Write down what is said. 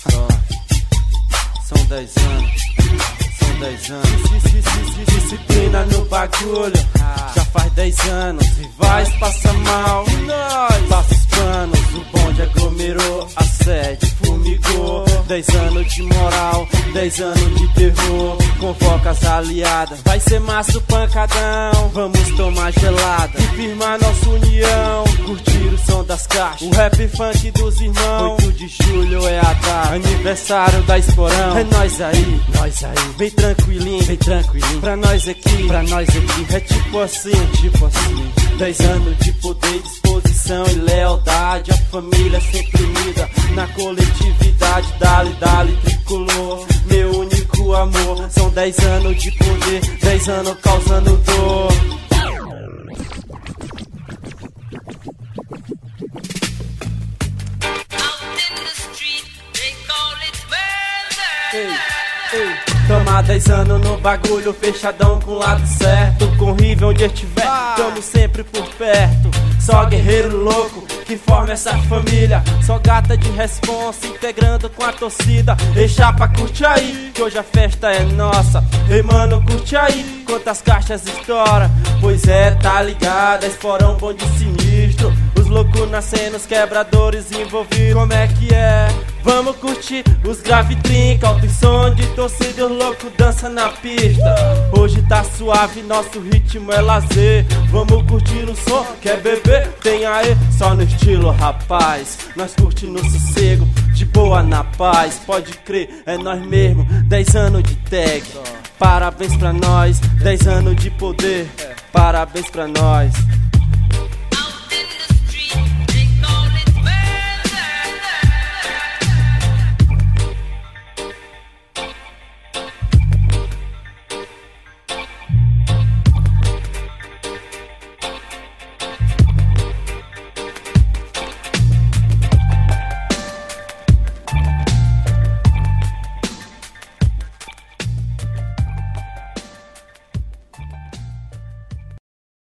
Só. São 10 anos. São 10 anos. Disciplina no bagulho. Já faz 10 anos. Rivais passa mal. E nós passa os panos. O bonde aglomerou. A sede fumigou. 10 anos de moral. 10 anos de terror. Convoca as aliadas. Vai ser massa o pancadão. Vamos tomar gelada e firmar nossa união. Curtir o som das caixas. O rap funk dos irmãos. 8 de julho é a data. Aniversário da Esporão. É nós aí, nós aí. Vem tranquilinho, vem tranquilinho. Pra nós aqui, é tipo assim, 10 anos de poder, disposição e lealdade. A família sempre unida na coletividade. Dale, tricolor, meu único amor. São 10 anos de poder, 10 anos causando dor. Toma 10 anos no bagulho, fechadão com o lado certo. Com rival onde estiver, tamo sempre por perto. Só guerreiro louco que forma essa família. Só gata de responsa, integrando com a torcida. Ei chapa, curte aí, que hoje a festa é nossa. Ei mano, curte aí, quantas caixas estoura. Pois é, tá ligado, Esporão bonde sinistro. Os loucos nascendo, os quebradores envolvidos. Como é que é? Vamos curtir os grave trinca, alto som de torcida, os loucos dança na pista. Hoje tá suave, nosso ritmo é lazer. Vamos curtir o som, quer beber? Tem aí, só no estilo rapaz. Nós curte no sossego, de boa na paz. Pode crer, é nós mesmo, 10 anos de tag. Parabéns pra nós, 10 anos de poder. Parabéns pra nós.